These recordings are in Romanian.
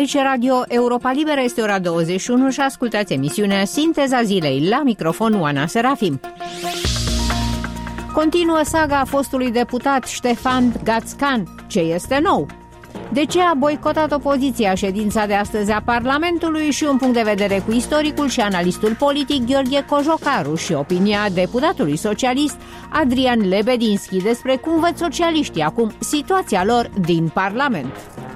Aici Radio Europa Liberă, este ora 21 și ascultați emisiunea Sinteza Zilei. La microfon Oana Serafim. Continuă saga fostului deputat Ștefan Gațcan. Ce este nou? De ce a boicotat opoziția ședința de astăzi a Parlamentului și un punct de vedere cu istoricul și analistul politic Gheorghe Cojocaru și opinia deputatului socialist Adrian Lebedinski despre cum văd socialiștii acum situația lor din Parlament.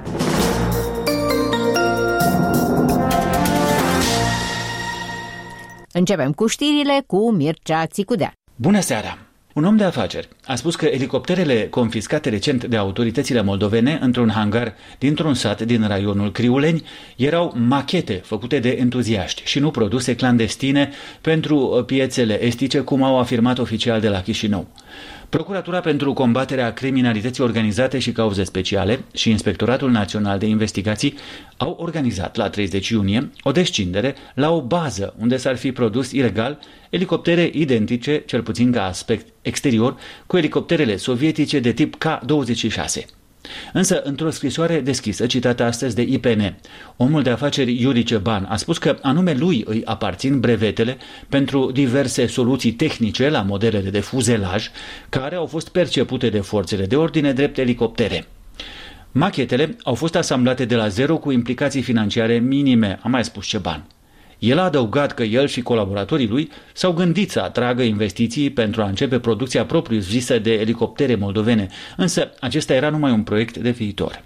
Începem cu știrile cu Mircea Țicudea. Bună seara! Un om de afaceri a spus că elicopterele confiscate recent de autoritățile moldovene într-un hangar dintr-un sat din raionul Criuleni erau machete făcute de entuziaști și nu produse clandestine pentru piețele estice, cum au afirmat oficial de la Chișinău. Procuratura pentru combaterea criminalității organizate și cauze speciale și Inspectoratul Național de Investigații au organizat la 30 iunie o descindere la o bază unde s-ar fi produs ilegal elicoptere identice, cel puțin ca aspect exterior, cu elicopterele sovietice de tip K-26. Însă, într-o scrisoare deschisă, citată astăzi de IPN, omul de afaceri Iuri Ceban a spus că anume lui îi aparțin brevetele pentru diverse soluții tehnice la modelele de fuzelaj care au fost percepute de forțele de ordine drept elicoptere. Machetele au fost asamblate de la zero cu implicații financiare minime, a mai spus Ceban. El a adăugat că el și colaboratorii lui s-au gândit să atragă investiții pentru a începe producția propriu-zisă de elicoptere moldovene, însă acesta era numai un proiect de viitor.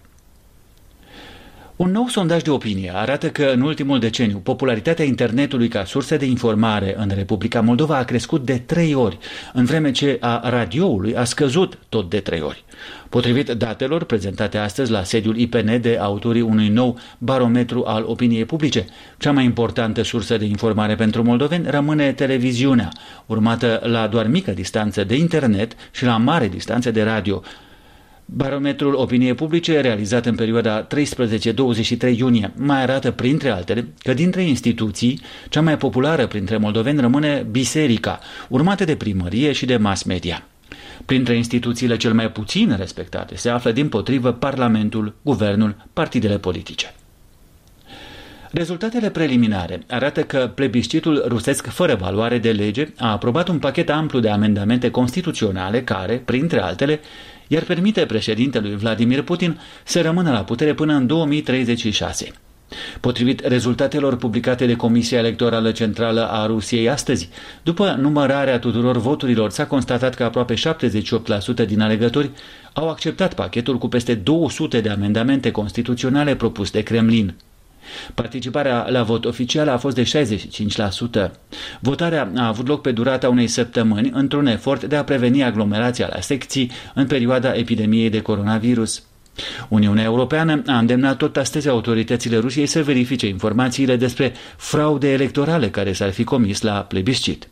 Un nou sondaj de opinie arată că în ultimul deceniu popularitatea internetului ca sursă de informare în Republica Moldova a crescut de 3 ori, în vreme ce a radioului a scăzut tot de 3 ori. Potrivit datelor prezentate astăzi la sediul IPN de autorii unui nou barometru al opiniei publice, cea mai importantă sursă de informare pentru moldoveni rămâne televiziunea, urmată la doar mică distanță de internet și la mare distanță de radio. Barometrul opiniei publice, realizat în perioada 13-23 iunie, mai arată, printre altele, că dintre instituții, cea mai populară printre moldoveni rămâne biserica, urmată de primărie și de mass media. Printre instituțiile cel mai puțin respectate se află dimpotrivă Parlamentul, Guvernul, partidele politice. Rezultatele preliminare arată că plebiscitul rusesc fără valoare de lege a aprobat un pachet amplu de amendamente constituționale care, printre altele, i-ar permite președintelui Vladimir Putin să rămână la putere până în 2036. Potrivit rezultatelor publicate de Comisia Electorală Centrală a Rusiei astăzi, după numărarea tuturor voturilor s-a constatat că aproape 78% din alegători au acceptat pachetul cu peste 200 de amendamente constituționale propus de Kremlin. Participarea la vot oficial a fost de 65%. Votarea a avut loc pe durata unei săptămâni într-un efort de a preveni aglomerația la secții în perioada epidemiei de coronavirus. Uniunea Europeană a îndemnat tot astăzi autoritățile Rusiei să verifice informațiile despre fraude electorale care s-ar fi comis la plebiscit.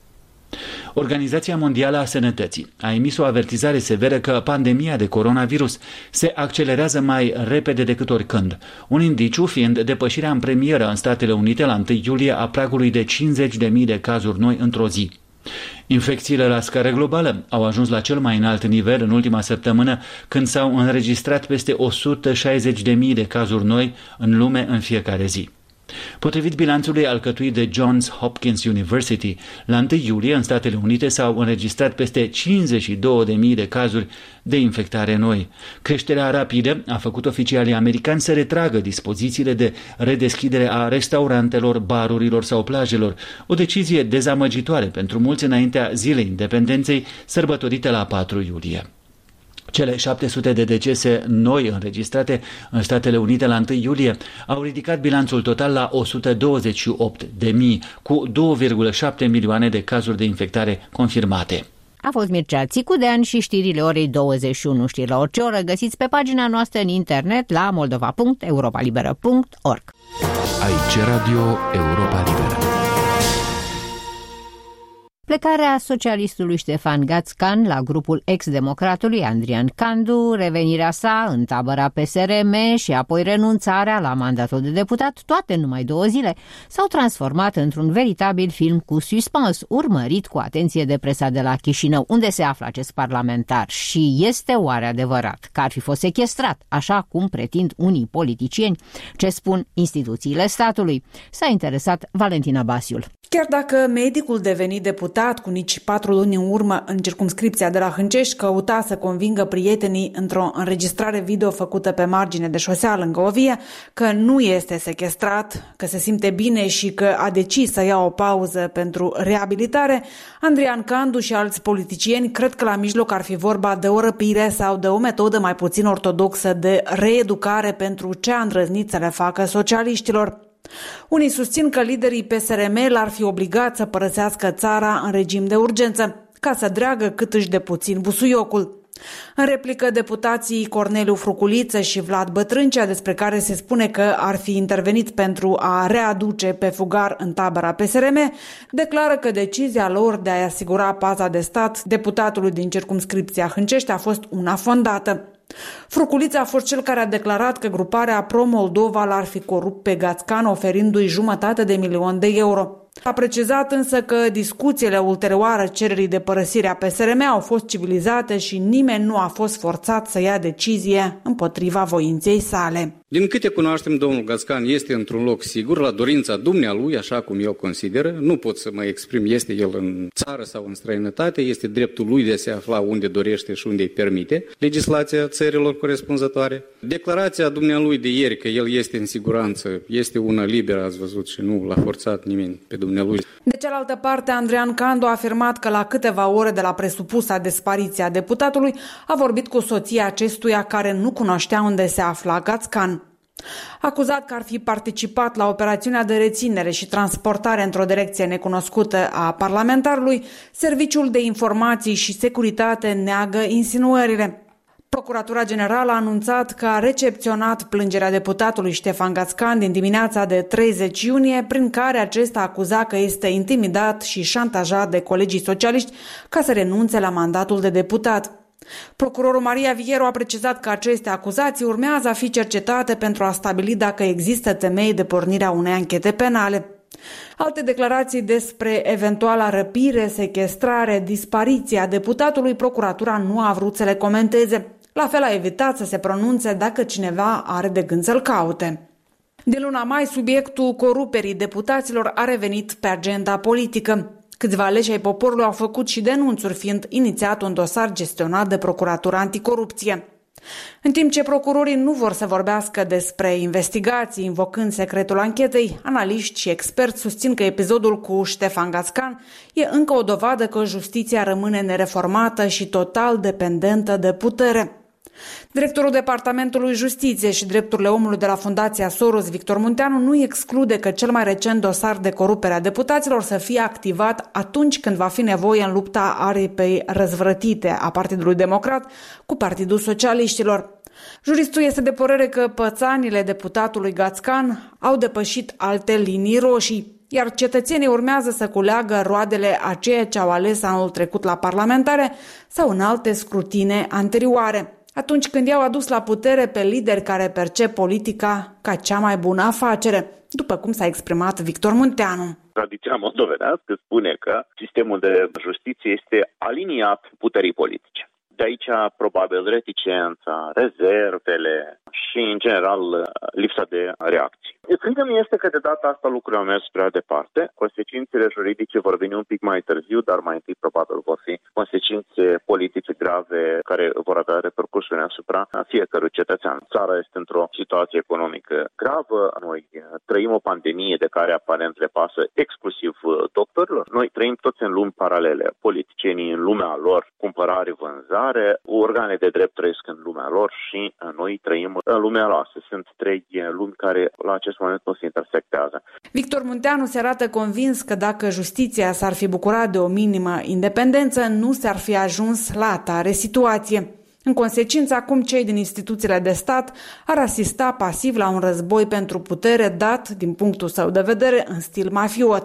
Organizația Mondială a Sănătății a emis o avertizare severă că pandemia de coronavirus se accelerează mai repede decât oricând, un indiciu fiind depășirea în premieră în Statele Unite la 1 iulie a pragului de 50.000 de cazuri noi într-o zi. Infecțiile la scară globală au ajuns la cel mai înalt nivel în ultima săptămână, când s-au înregistrat peste 160.000 de cazuri noi în lume în fiecare zi. Potrivit bilanțului alcătuit de Johns Hopkins University, la 1 iulie în Statele Unite s-au înregistrat peste 52.000 de cazuri de infectare noi. Creșterea rapidă a făcut oficialii americani să retragă dispozițiile de redeschidere a restaurantelor, barurilor sau plajelor, o decizie dezamăgitoare pentru mulți înaintea Zilei Independenței, sărbătorită la 4 iulie. Cele 700 de decese noi înregistrate în Statele Unite la 1 iulie au ridicat bilanțul total la 128.000, cu 2,7 milioane de cazuri de infectare confirmate. A fost Mircea Țicudean și știrile orei 21. Știri la orice oră găsiți pe pagina noastră în internet la moldova.europalibera.org. Aici Radio Europa Liberă. Plecarea socialistului Ștefan Gațcan la grupul ex-democratului Andrian Candu, revenirea sa în tabăra PSRM și apoi renunțarea la mandatul de deputat, toate în numai 2 zile, s-au transformat într-un veritabil film cu suspans, urmărit cu atenție de presa de la Chișinău, unde se află acest parlamentar. Și este oare adevărat că ar fi fost sequestrat, așa cum pretind unii politicieni? Ce spun instituțiile statului? S-a interesat Valentina Basiul. Chiar dacă medicul devenit deputat cu nici 4 luni în urmă în circumscripția de la Hâncești căuta să convingă prietenii într-o înregistrare video făcută pe margine de șosea lângă o vie că nu este sequestrat, că se simte bine și că a decis să ia o pauză pentru reabilitare, Andrian Candu și alți politicieni cred că la mijloc ar fi vorba de o răpire sau de o metodă mai puțin ortodoxă de reeducare pentru ce a îndrăznit să le facă socialiștilor. Unii susțin că liderii PSRM l-ar fi obligat să părăsească țara în regim de urgență, ca să dreagă cât își de puțin busuiocul. În replică, deputații Corneliu Fruculiță și Vlad Bătrâncea, despre care se spune că ar fi intervenit pentru a readuce pe fugar în tabăra PSRM, declară că decizia lor de a-i asigura paza de stat deputatului din circumscripția Hâncești a fost una fondată. Fruculița a fost cel care a declarat că gruparea Pro-Moldova l-ar fi corupt pe Gațcan, oferindu-i 500.000 de euro. A precizat însă că discuțiile ulterioare cererii de părăsire a PSRM au fost civilizate și nimeni nu a fost forțat să ia decizie împotriva voinței sale. Din câte cunoaștem, domnul Gațcan este într-un loc sigur, la dorința dumnealui, așa cum el consideră. Nu pot să mă exprim, este el în țară sau în străinătate, este dreptul lui de a se afla unde dorește și unde îi permite legislația țărilor corespunzătoare. Declarația dumnealui de ieri că el este în siguranță este una liberă, ați văzut, și nu l-a forțat nimeni pe dumnealui. De cealaltă parte, Andrian Candu a afirmat că la câteva ore de la presupusa dispariție a deputatului a vorbit cu soția acestuia care nu cunoștea unde se afla Gațcan. Acuzat că ar fi participat la operațiunea de reținere și transportare într-o direcție necunoscută a parlamentarului, Serviciul de Informații și Securitate neagă insinuările. Procuratura Generală a anunțat că a recepționat plângerea deputatului Ștefan Gațcan din dimineața de 30 iunie, prin care acesta acuza că este intimidat și șantajat de colegii socialiști ca să renunțe la mandatul de deputat. Procurorul Maria Vieru a precizat că aceste acuzații urmează a fi cercetate pentru a stabili dacă există temei de pornire a unei anchete penale. Alte declarații despre eventuala răpire, sechestrare, dispariția deputatului, procuratura nu a vrut să le comenteze. La fel a evitat să se pronunțe dacă cineva are de gând să-l caute. Din luna mai, subiectul coruperii deputaților a revenit pe agenda politică. Câțiva aleși ai poporului au făcut și denunțuri, fiind inițiat un dosar gestionat de Procuratura Anticorupție. În timp ce procurorii nu vor să vorbească despre investigații, invocând secretul anchetei, analiști și experți susțin că episodul cu Ștefan Gațcan e încă o dovadă că justiția rămâne nereformată și total dependentă de putere. Directorul Departamentului Justiție și Drepturile Omului de la Fundația Soros, Victor Munteanu, nu exclude că cel mai recent dosar de corupere a deputaților să fie activat atunci când va fi nevoie în lupta aripei răzvrătite a Partidului Democrat cu Partidul Socialiștilor. Juristul este de părere că pățanile deputatului Gațcan au depășit alte linii roșii, iar cetățenii urmează să culeagă roadele a ceea ce au ales anul trecut la parlamentare sau în alte scrutine anterioare, atunci când i-au adus la putere pe lideri care percep politica ca cea mai bună afacere, după cum s-a exprimat Victor Munteanu. Tradiția moldovenească spune că sistemul de justiție este aliniat puterii politice. De aici, probabil, reticența, rezervele și, în general, lipsa de reacție. Credem este că de data asta lucrurile au mers prea departe. Consecințele juridice vor veni un pic mai târziu, dar mai întâi probabil vor fi consecințe politice grave care vor avea repercusiuni asupra fiecărui cetățean. Țara este într-o situație economică gravă. Noi trăim o pandemie de care aparent le pasă exclusiv doctorilor. Noi trăim toți în lumi paralele. Politicienii în lumea lor, cumpărare, vânzare, organe de drept trăiesc în lumea lor și noi trăim în lumea noastră. Sunt 3 lumi care la acest moment nu se intersectează. Victor Munteanu se arată convins că dacă justiția s-ar fi bucurat de o minimă independență, nu s-ar fi ajuns la atare situație. În consecință, acum cei din instituțiile de stat ar asista pasiv la un război pentru putere dat, din punctul său de vedere, în stil mafiot.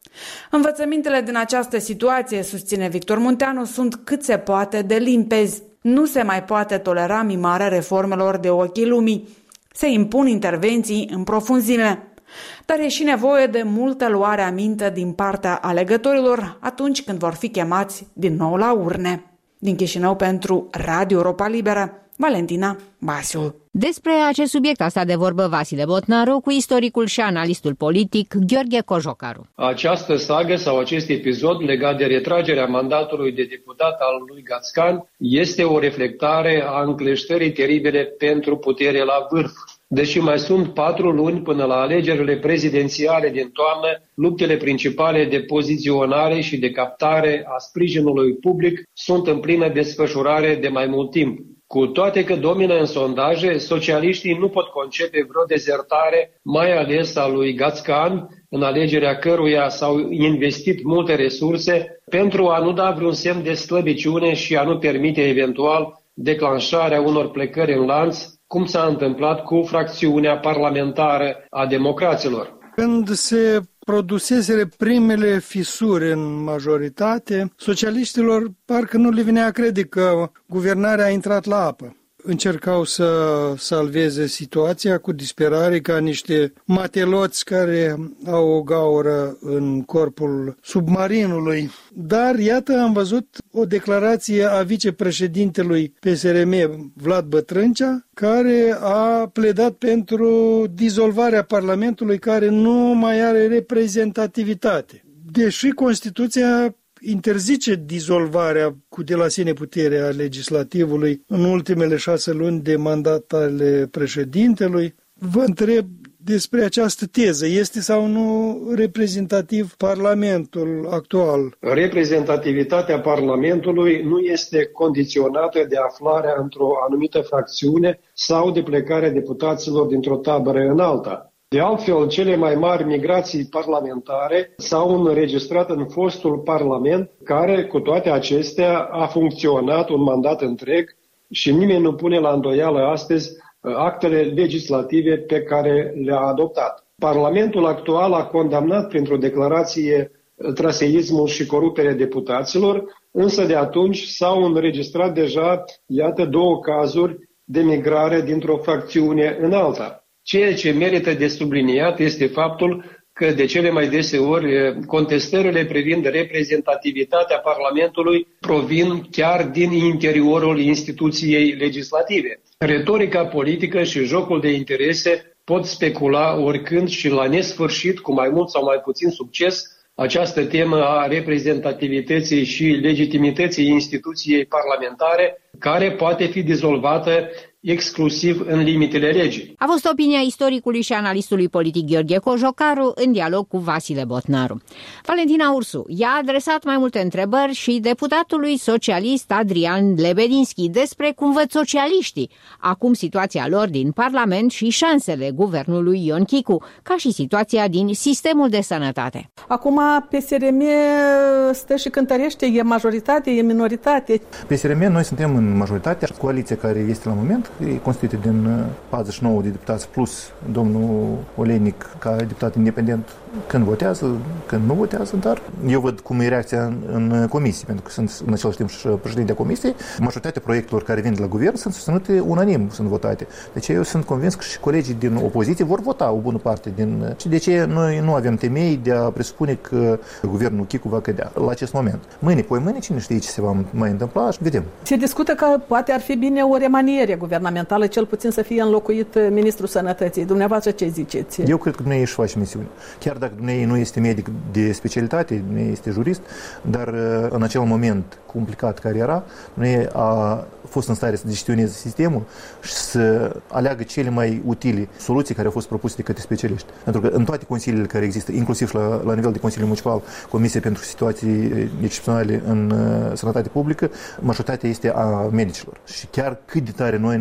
Învățămintele din această situație, susține Victor Munteanu, sunt cât se poate de limpezi. Nu se mai poate tolera mimarea reformelor de ochii lumii. Se impun intervenții în profunzime. Dar e și nevoie de multă luare aminte din partea alegătorilor atunci când vor fi chemați din nou la urne. Din Chișinău pentru Radio Europa Liberă, Valentina Basiu. Despre acest subiect a stat de vorbă Vasile Botnaru cu istoricul și analistul politic Gheorghe Cojocaru. Această sagă sau acest episod legat de retragerea mandatului de deputat al lui Gackan este o reflectare a încleștării teribile pentru putere la vârf. Deși mai sunt 4 luni până la alegerile prezidențiale din toamnă, luptele principale de poziționare și de captare a sprijinului public sunt în plină desfășurare de mai mult timp. Cu toate că domină în sondaje, socialiștii nu pot concepe vreo dezertare, mai ales a lui Gackan, în alegerea căruia s-au investit multe resurse, pentru a nu da vreun semn de slăbiciune și a nu permite eventual declanșarea unor plecări în lanț, cum s-a întâmplat cu fracțiunea parlamentară a democraților. Când se produseseră primele fisuri în majoritate, socialiștilor parcă nu le venea a crede că guvernarea a intrat la apă. Încercau să salveze situația cu disperare ca niște mateloți care au o gaură în corpul submarinului. Dar iată, am văzut o declarație a vicepreședintelui PSRM, Vlad Bătrâncea, care a pledat pentru dizolvarea Parlamentului, care nu mai are reprezentativitate. Deși Constituția interzice dizolvarea cu de la sine putere a legislativului în ultimele 6 luni de mandat ale președintelui. Vă întreb despre această teză. Este sau nu reprezentativ Parlamentul actual? Reprezentativitatea Parlamentului nu este condiționată de aflarea într-o anumită fracțiune sau de plecarea deputaților dintr-o tabără în alta. De altfel, cele mai mari migrații parlamentare s-au înregistrat în fostul Parlament, care, cu toate acestea, a funcționat un mandat întreg și nimeni nu pune la îndoială astăzi actele legislative pe care le-a adoptat. Parlamentul actual a condamnat printr-o declarație traseismul și coruperea deputaților, însă de atunci s-au înregistrat deja, iată, 2 cazuri de migrare dintr-o fracțiune în alta. Ceea ce merită de subliniat este faptul că de cele mai deseori contestările privind reprezentativitatea Parlamentului provin chiar din interiorul instituției legislative. Retorica politică și jocul de interese pot specula oricând și la nesfârșit, cu mai mult sau mai puțin succes, această temă a reprezentativității și legitimității instituției parlamentare, care poate fi dizolvată exclusiv în limitele legii. A fost opinia istoricului și analistului politic Gheorghe Cojocaru în dialog cu Vasile Botnaru. Valentina Ursu i-a adresat mai multe întrebări și deputatului socialist Adrian Lebedinski despre cum văd socialiștii acum situația lor din Parlament și șansele guvernului Ion Chicu, ca și situația din sistemul de sănătate. Acum PSRM stă și cântărește, e majoritate, e minoritate. PSRM, noi suntem în majoritate, coaliția care este la moment e constituită din 49 de deputați plus domnul Olenic ca deputat independent când votează, când nu votează, dar eu văd cum e reacția în comisie, pentru că sunt în același timp și președintea comisiei. Majoritatea proiectelor care vin de la guvern sunt susținute unanim, sunt votate. Deci eu sunt convins că și colegii din opoziție vor vota o bună parte din... De ce noi nu avem temei de a presupune că guvernul Chicu va cădea la acest moment. Mâine, cine știe ce se va mai întâmpla și vedem. Se discută că poate ar fi bine o remaniere guvernamentală, cel puțin să fie înlocuit ministrul sănătății. Dumneavoastră ce ziceți? Eu cred că dumneavoastră își face misiune. Chiar dacă dumneavoastră nu este medic de specialitate, dumneavoastră este jurist, dar în acel moment complicat care era, dumneavoastră a fost în stare să gestioneze sistemul și să aleagă cele mai utile soluții care au fost propuse de către specialiști. Pentru că în toate consiliile care există, inclusiv și la nivel de Consiliu Municipal, Comisia pentru Situații Excepționale în Sănătate Publică, majoritatea este a medicilor. Și chiar cât de tare noi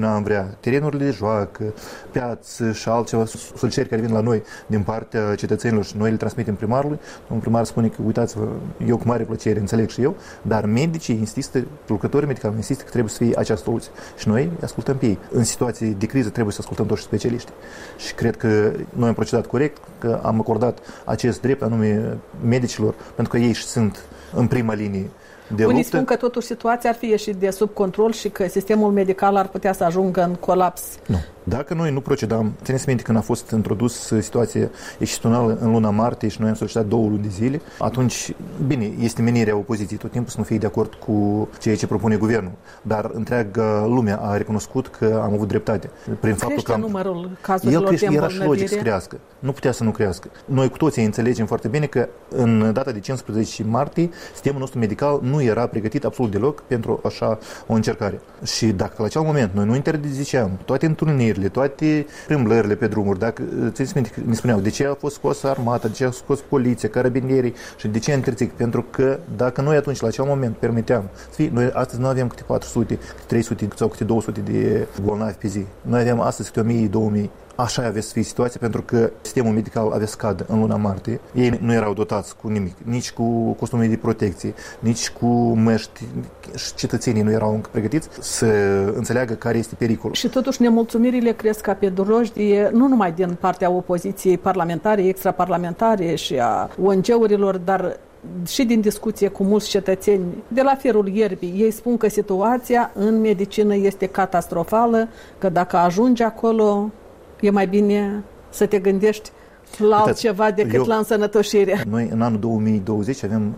comuna am vrea, terenurile de joacă, piață și altceva, solicitări care vin la noi din partea cetățenilor și noi le transmitem primarului. Domnul primar spune că, uitați-vă, eu cu mare plăcere înțeleg și eu, dar medicii insistă, lucrătorii medicali insistă că trebuie să fie această soluție. Și noi ascultăm pe ei. În situații de criză trebuie să ascultăm toți specialiștii. Și cred că noi am procedat corect, că am acordat acest drept anume medicilor, pentru că ei sunt în prima linie de Unii luptă. spun că totuși situația ar fi ieșit de sub control și că sistemul medical ar putea să ajungă în colaps. Nu. Dacă noi nu procedam, țineți minte când a fost introdus situația excepțională în luna martie și noi am solicitat 2 luni de zile, atunci, bine, este menirea opoziției tot timpul să nu fie de acord cu ceea ce propune guvernul, dar întreaga lumea a recunoscut că am avut dreptate. Prin faptul că numărul cazurilor de era și logic să crească. Nu putea să nu crească. Noi cu toții înțelegem foarte bine că în data de 15 martie sistemul nostru medical nu era pregătit absolut deloc pentru așa o încercare. Și dacă la acel moment noi nu interziceam toate întâlnirile, toate plimbările pe drumuri, dacă țineți minte că ne spuneau de ce a fost scos armata, de ce a scos poliția, carabinierii și de ce interzic, pentru că dacă noi atunci la acel moment permiteam să fie, noi astăzi nu avem câte 400, câte 300 sau câte 200 de bolnavi pe zi. Noi avem astăzi câte 1000, 2000. Așa avea să fie situația, pentru că sistemul medical avea scadă în luna martie. Ei nu erau dotați cu nimic, nici cu costume de protecție, nici cu măști. Și cetățenii nu erau încă pregătiți să înțeleagă care este pericolul. Și totuși nemulțumirile cresc ca pe drojdie, nu numai din partea opoziției parlamentare, extraparlamentare și a ONG-urilor, dar și din discuție cu mulți cetățeni de la firul ierbii. Ei spun că situația în medicină este catastrofală, că dacă ajungi acolo e mai bine să te gândești la altceva decât la însănătoșire. Noi în anul 2020 avem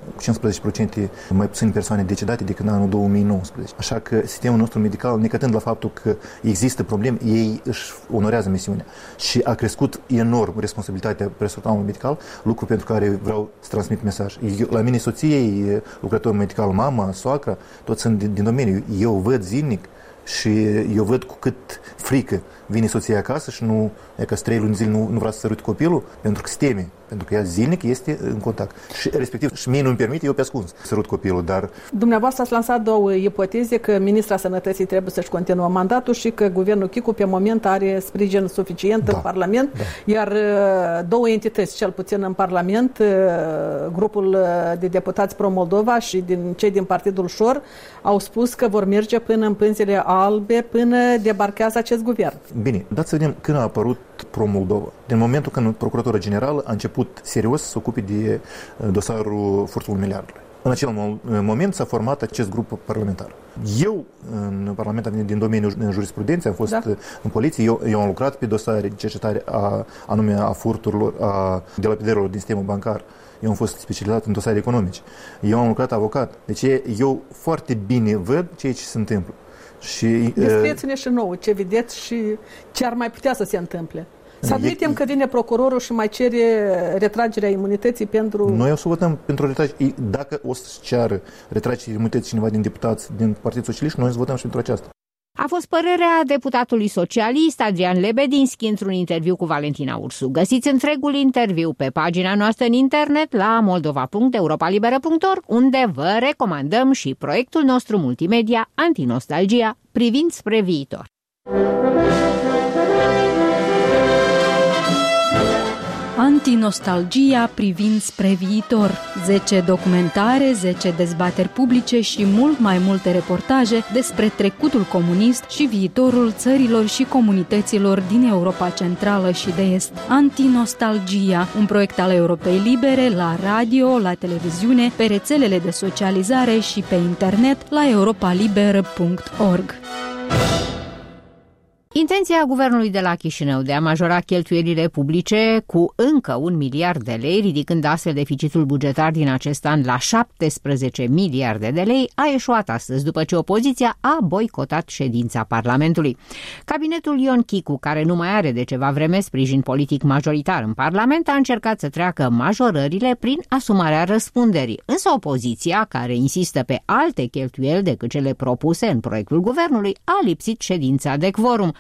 15% mai puține persoane decedate decât în anul 2019. Așa că sistemul nostru medical, necătând la faptul că există probleme, ei își onorează misiunea. Și a crescut enorm responsabilitatea personalului medical, lucru pentru care vreau să transmit mesaj. La mine soției, lucrător medical, mama, soacra, toți sunt din domeniu. Eu văd zilnic și eu văd cu cât frică vine soția acasă și nu, e că 3 luni zile nu vrea să sărute copilul, pentru că se teme, pentru că ea zilnic este în contact. Și respectiv, și mie nu-mi permite, eu pe ascuns să sărut copilul, dar... Dumneavoastră ați lansat 2 ipoteze, că ministra Sănătății trebuie să-și continuă mandatul și că guvernul Chicu pe moment are sprijin suficient în Parlament, iar 2 entități, cel puțin în Parlament, grupul de deputați Pro-Moldova și cei din Partidul Șor, au spus că vor merge până în pânzele albe, până debarchează acest guvern. Bine, dați să vedem când a apărut Pro-Moldova. Din momentul când Procuratura Generală a început serios să se ocupe de dosarul furtul miliardului. În acel moment s-a format acest grup parlamentar. Eu, în Parlamentul din domeniul jurisprudenței, am fost în poliție, eu am lucrat pe dosare de cercetare anume a furturilor, a dilapidărilor din sistemul bancar. Eu am fost specializat în dosare economice. Eu am lucrat avocat. Deci eu foarte bine văd ceea ce se întâmplă. Descrieți-ne și nouă ce vedeți și ce ar mai putea să se întâmple. Să admitem că vine procurorul și mai cere retragerea imunității pentru... Noi o să votăm pentru retragere. Dacă o să ceară retragerea imunității cineva din deputați din Partidul Socialist, noi o să votăm și pentru aceasta. A fost părerea deputatului socialist Adrian Lebedinski într-un interviu cu Valentina Ursu. Găsiți întregul interviu pe pagina noastră în internet la moldova.europalibera.org, unde vă recomandăm și proiectul nostru multimedia Antinostalgia, privind spre viitor. Antinostalgia privind spre viitor. 10 documentare, 10 dezbateri publice și mult mai multe reportaje despre trecutul comunist și viitorul țărilor și comunităților din Europa Centrală și de Est. Antinostalgia, un proiect al Europei Libere la radio, la televiziune, pe rețelele de socializare și pe internet la europaliber.org. Intenția guvernului de la Chișinău de a majora cheltuielile publice cu încă 1 miliard de lei, ridicând astfel deficitul bugetar din acest an la 17 miliarde de lei, a eșuat astăzi după ce opoziția a boicotat ședința Parlamentului. Cabinetul Ion Chicu, care nu mai are de ceva vreme sprijin politic majoritar în Parlament, a încercat să treacă majorările prin asumarea răspunderii. Însă opoziția, care insistă pe alte cheltuieli decât cele propuse în proiectul guvernului, a lipsit ședința de quorum.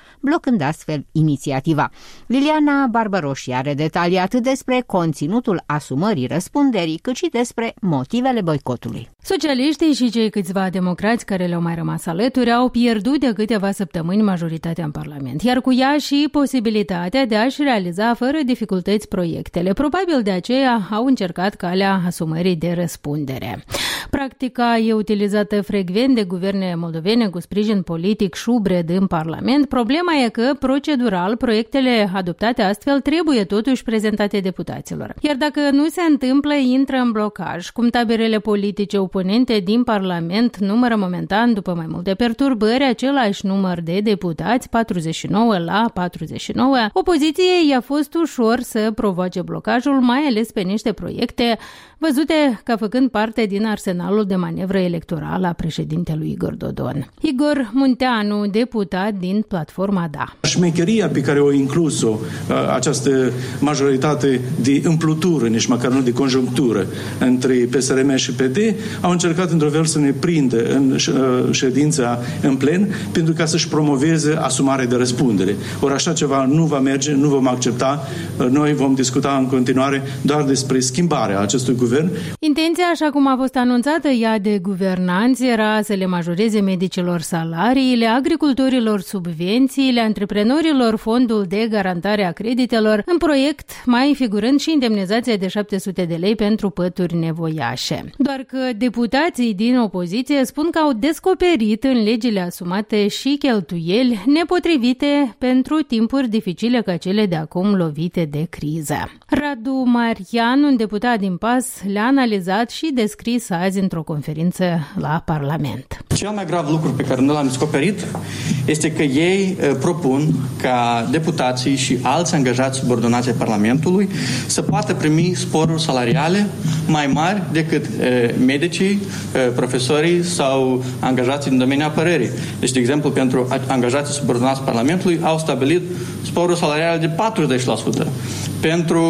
blocând astfel inițiativa. Liliana Barbaroși are detalii atât despre conținutul asumării răspunderii, cât și despre motivele boicotului. Socialiștii și cei câțiva democrați care le-au mai rămas alături au pierdut de câteva săptămâni majoritatea în Parlament, iar cu ea și posibilitatea de a-și realiza fără dificultăți proiectele. Probabil de aceea au încercat calea asumării de răspundere. Practica e utilizată frecvent de guverne moldovene cu sprijin politic șubred în Parlament. Problema e că, procedural, proiectele adoptate astfel trebuie totuși prezentate deputaților. Iar dacă nu se întâmplă, intră în blocaj. Cum taberele politice oponente din Parlament numără momentan, după mai multe perturbări, același număr de deputați, 49 la 49, opoziției i-a fost ușor să provoace blocajul, mai ales pe niște proiecte văzute ca făcând parte din arsenalul de manevră electorală a președintelui Igor Dodon. Igor Munteanu, deputat din Platforma Da. Șmecheria pe care o inclus-o această majoritate de împlutură, nici măcar nu de conjunctură, între PSRM și PD, au încercat într-o fel să ne prindă în ședința în plen pentru ca să-și promoveze asumarea de răspundere. Ori așa ceva nu va merge, nu vom accepta. Noi vom discuta în continuare doar despre schimbarea acestui guvern. Intenția, așa cum a fost anunțată ea de guvernanți, era să le majoreze medicilor salariile, agricultorilor subvențiile, antreprenorilor fondul de garantare a creditelor, în proiect mai figurând și indemnizația de 700 de lei pentru pături nevoiașe. Doar că deputații din opoziție spun că au descoperit în legile asumate și cheltuieli nepotrivite pentru timpuri dificile ca cele de acum lovite de criză. Radu Marian, un deputat din PAS, le-a analizat și descris azi într-o conferință la Parlament. Cel mai grav lucru pe care nu l-am descoperit este că ei propun ca deputații și alți angajați subordonați ai Parlamentului să poată primi sporuri salariale mai mari decât medicii, profesorii sau angajații din domeniul apărării. Deci, de exemplu, pentru angajații subordonați Parlamentului au stabilit sporuri salariale de 40%. Pentru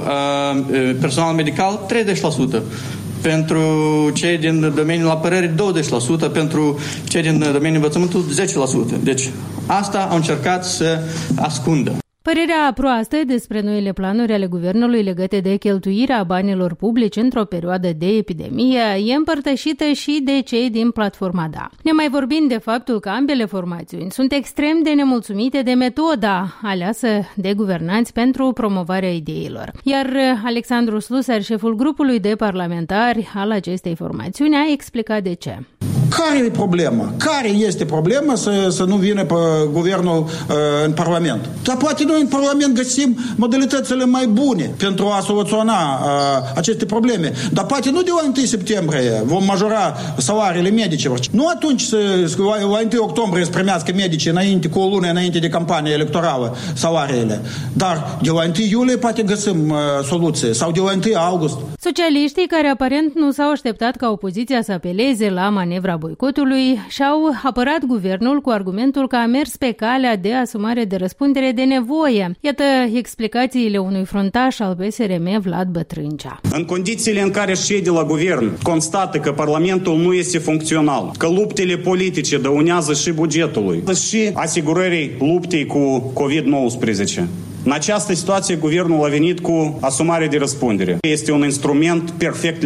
personal medical, 30%. Pentru cei din domeniul apărării, 20%, pentru cei din domeniul învățământului, 10%. Deci asta au încercat să ascundă. Părerea proastă despre noile planuri ale guvernului legate de cheltuirea banilor publici într-o perioadă de epidemie e împărtășită și de cei din Platforma Da. Ne mai vorbim de faptul că ambele formațiuni sunt extrem de nemulțumite de metoda aleasă de guvernanți pentru promovarea ideilor. Iar Alexandru Slusar, șeful grupului de parlamentari al acestei formațiuni, a explicat de ce. Care e problema? Care este problema să nu vină pe guvernul în Parlament? Dar poate noi în Parlament găsim modalitățile mai bune pentru a soluționa aceste probleme. Dar poate nu de la 1 septembrie vom majora salariile medicilor. Nu atunci la 1 octombrie să primească medicii înainte, cu o lună înainte de campanie electorală salariile. Dar de la 1 iulie poate găsim soluție. Sau de la 1 august. Socialiștii, care aparent nu s-au așteptat ca opoziția să apeleze la manevra boicotului, și-au apărat guvernul cu argumentul că a mers pe calea de asumare de răspundere de nevoie. Iată explicațiile unui fruntaș al PSRM, Vlad Bătrâncea. În condițiile în care cei de la guvern constată că Parlamentul nu este funcțional, că luptele politice dăunează și bugetului, și asigurării luptei cu COVID-19. În această situație, guvernul a venit cu asumare de răspundere. Este un instrument perfect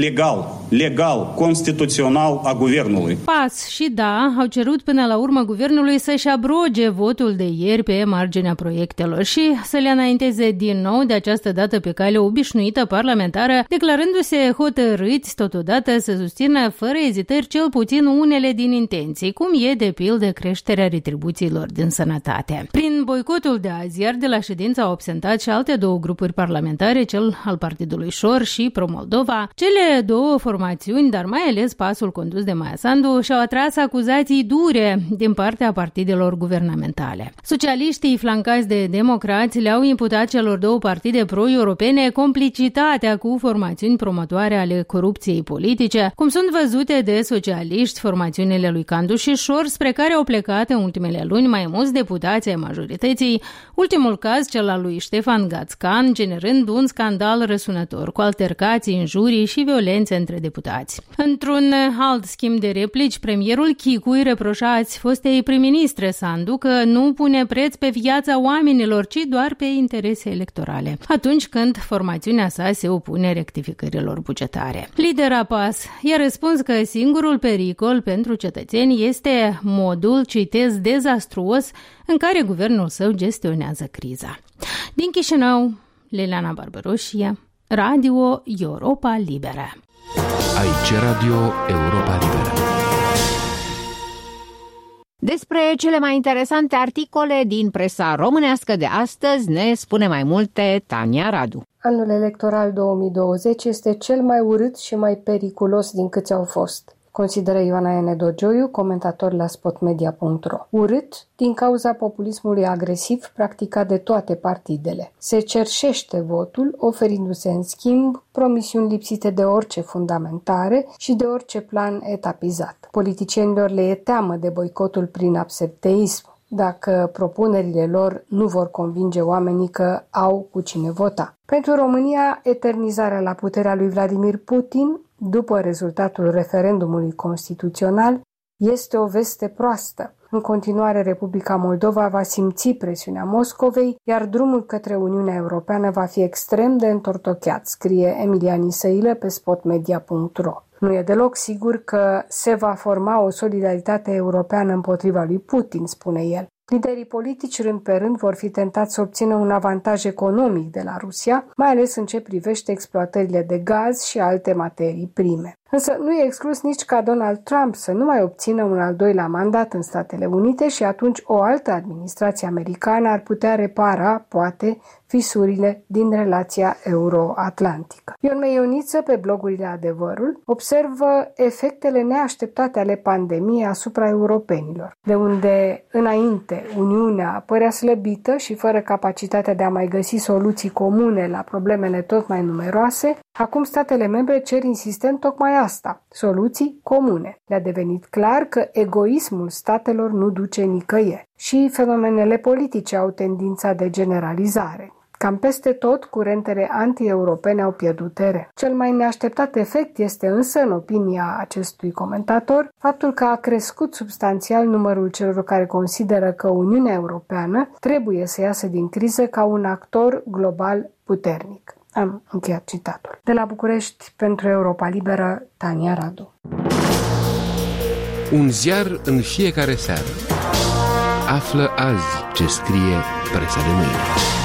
legal, constituțional a guvernului. PAS și Da au cerut până la urmă guvernului să-și abroge votul de ieri pe marginea proiectelor și să le înainteze din nou, de această dată pe cale obișnuită parlamentară, declarându-se hotărâți totodată să susțină fără ezitări cel puțin unele din intenții, cum e de pildă creșterea retribuțiilor din sănătate. Prin boicotul de azi, iar de la ședința au absentat și alte două grupuri parlamentare, cel al Partidului Șor și Pro-Moldova. Cele două formațiuni, dar mai ales PAS-ul condus de Maia Sandu, și-au atras acuzații dure din partea partidelor guvernamentale. Socialiștii, flancați de democrați, le-au imputat celor două partide pro-europene complicitatea cu formațiuni promotoare ale corupției politice, cum sunt văzute de socialiști formațiunile lui Candu și Șor, spre care au plecat în ultimele luni mai mulți deputați ai majorității, ultimul caz cel al lui Ștefan Gațcan, generând un scandal răsunător cu altercații, injurii și violențe între deputați. Într-un alt schimb de replici, premierul Chicu îi reproșa fostei prim-ministre Sandu că nu pune preț pe viața oamenilor, ci doar pe interese electorale, atunci când formațiunea sa se opune rectificărilor bugetare. Lidera PAS i-a răspuns că singurul pericol pentru cetățeni este modul, citez, dezastruos în care guvernul său gestionează criza. Din Chișinău, Liliana Barbaroșie, Radio Europa Liberă. Aici Radio Europa Liberă. Despre cele mai interesante articole din presa românească de astăzi ne spune mai multe Tania Radu. Anul electoral 2020 este cel mai urât și mai periculos din câți au fost, consideră Ioana N. Dogioiu, comentator la spotmedia.ro. Urât din cauza populismului agresiv practicat de toate partidele. Se cerșește votul, oferindu-se în schimb promisiuni lipsite de orice fundamentare și de orice plan etapizat. Politicienilor le e teamă de boicotul prin absenteism, dacă propunerile lor nu vor convinge oamenii că au cu cine vota. Pentru România, eternizarea la puterea lui Vladimir Putin, după rezultatul referendumului constituțional, este o veste proastă. În continuare, Republica Moldova va simți presiunea Moscovei, iar drumul către Uniunea Europeană va fi extrem de întortocheat, scrie Emilian Isăilă pe spotmedia.ro. Nu e deloc sigur că se va forma o solidaritate europeană împotriva lui Putin, spune el. Liderii politici, rând pe rând, vor fi tentați să obțină un avantaj economic de la Rusia, mai ales în ce privește exploatările de gaz și alte materii prime. Însă nu e exclus nici ca Donald Trump să nu mai obțină un al doilea mandat în Statele Unite și atunci o altă administrație americană ar putea repara, poate, fisurile din relația euro-atlantică. Ion Meioniță, pe blogurile Adevărul, observă efectele neașteptate ale pandemiei asupra europenilor. De unde, înainte, Uniunea părea slăbită și fără capacitatea de a mai găsi soluții comune la problemele tot mai numeroase, acum statele membre cer insistent tocmai asta, soluții comune. Le-a devenit clar că egoismul statelor nu duce nicăieri și fenomenele politice au tendința de generalizare. Cam peste tot, curentele anti-europene au pierdut teren. Cel mai neașteptat efect este însă, în opinia acestui comentator, faptul că a crescut substanțial numărul celor care consideră că Uniunea Europeană trebuie să iasă din criză ca un actor global puternic. Am încheiat citatul. De la București, pentru Europa Liberă, Tania Radu. Un ziar în fiecare seară. Află azi ce scrie presa de mâine.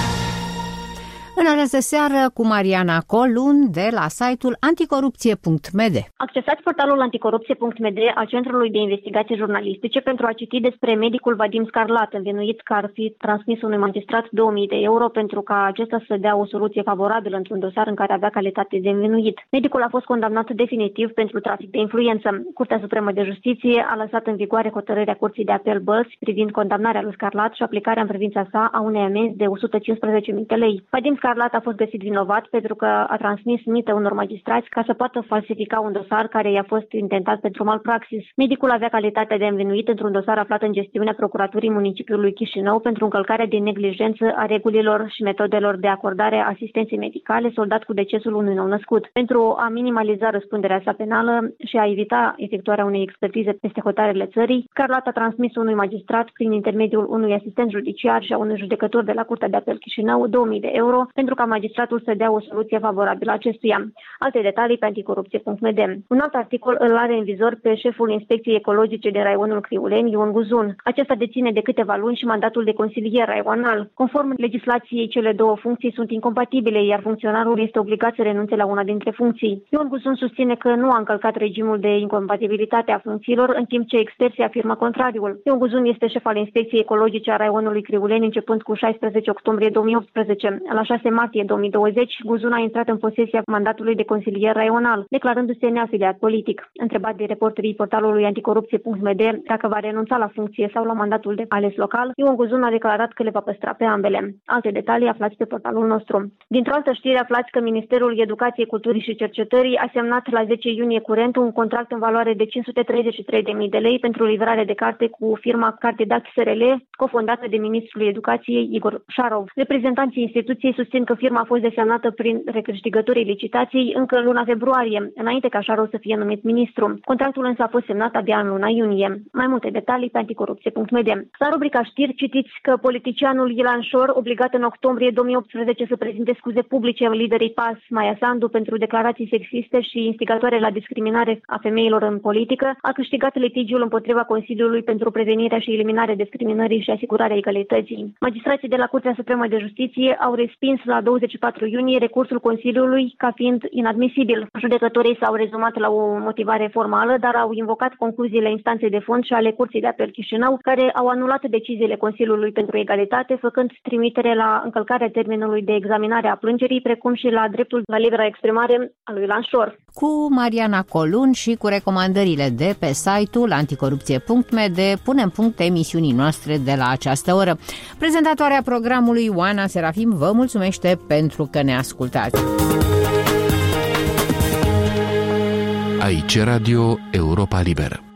În această seară cu Mariana Colun de la site-ul anticorupție.md. Accesați portalul anticorupție.md al Centrului de Investigații Jurnalistice pentru a citi despre medicul Vadim Scarlat, învinuit că ar fi transmis unui magistrat 2000 de euro pentru ca acesta să dea o soluție favorabilă într-un dosar în care avea calitate de învinuit. Medicul a fost condamnat definitiv pentru trafic de influență. Curtea Supremă de Justiție a lăsat în vigoare hotărârea Curții de Apel Bălți privind condamnarea lui Scarlat și aplicarea în privința sa a unei amenzi de 115.000 de lei. Vadim Scarlat a fost găsit vinovat pentru că a transmis mită unor magistrați ca să poată falsifica un dosar care i-a fost intentat pentru malpraxis. Medicul avea calitatea de învinuit într-un dosar aflat în gestiunea Procuraturii Municipiului Chișinău pentru încălcarea de neglijență a regulilor și metodelor de acordare a asistenței medicale soldat cu decesul unui nou-născut. Pentru a minimaliza răspunderea sa penală și a evita efectuarea unei expertize peste hotarele țării, Scarlat a transmis unui magistrat prin intermediul unui asistent judiciar și a unui judecător de la Curtea de Apel Chișinău 2000 de euro pentru ca magistratul să dea o soluție favorabilă acestuia. Alte detalii pe anticorupție.md. Un alt articol îl are în vizor pe șeful Inspecției Ecologice din raionul Criuleni, Ion Guzun. Acesta deține de câteva luni și mandatul de consilier raional. Conform legislației, cele două funcții sunt incompatibile, iar funcționarul este obligat să renunțe la una dintre funcții. Ion Guzun susține că nu a încălcat regimul de incompatibilitate a funcțiilor, în timp ce experții afirmă contrariul. Ion Guzun este șef al Inspecției Ecologice a raionului Criuleni începând cu 16 octombrie 2018. La 6 martie 2020, Guzun a intrat în posesia mandatului de consilier raional, declarându-se neafiliat politic. Întrebat de reporterii portalului anticorupție.md dacă va renunța la funcție sau la mandatul de ales local, Ion Guzun a declarat că le va păstra pe ambele. Alte detalii aflați pe portalul nostru. Dintr-o altă știre aflați că Ministerul Educației, Culturii și Cercetării a semnat la 10 iunie curent un contract în valoare de 533.000 de lei pentru livrare de carte cu firma Cartedac SRL, cofondată de Ministrul Educației Igor Șarov. Reprezentanții instituției susțin susțin că firma a fost desemnată prin recâștigătorii licitației încă în luna februarie, înainte ca Șarov să fie numit ministru. Contractul însă a fost semnat abia în luna iunie. Mai multe detalii pe anticorupție.md. La rubrica știri citiți că politicianul Ilan Șor, obligat în octombrie 2018 să prezinte scuze publice liderii PAS, Maia Sandu, pentru declarații sexiste și instigatoare la discriminare a femeilor în politică, a câștigat litigiul împotriva Consiliului pentru prevenirea și eliminarea discriminării și asigurarea egalității. Magistrații de la Curtea Supremă de Justiție au respins la 24 iunie recursul Consiliului ca fiind inadmisibil. Judecătorii s-au rezumat la o motivare formală, dar au invocat concluziile instanței de fond și ale Curții de Apel Chișinău, care au anulat deciziile Consiliului pentru Egalitate, făcând trimitere la încălcarea termenului de examinare a plângerii, precum și la dreptul la libera exprimare a lui Ilan Șor. Cu Mariana Colun și cu recomandările de pe site-ul anticorupție.md punem punct emisiunii noastre de la această oră. Prezentatoarea programului Oana Serafim vă mulțumește pentru că ne ascultați. Aici Radio Europa Liberă.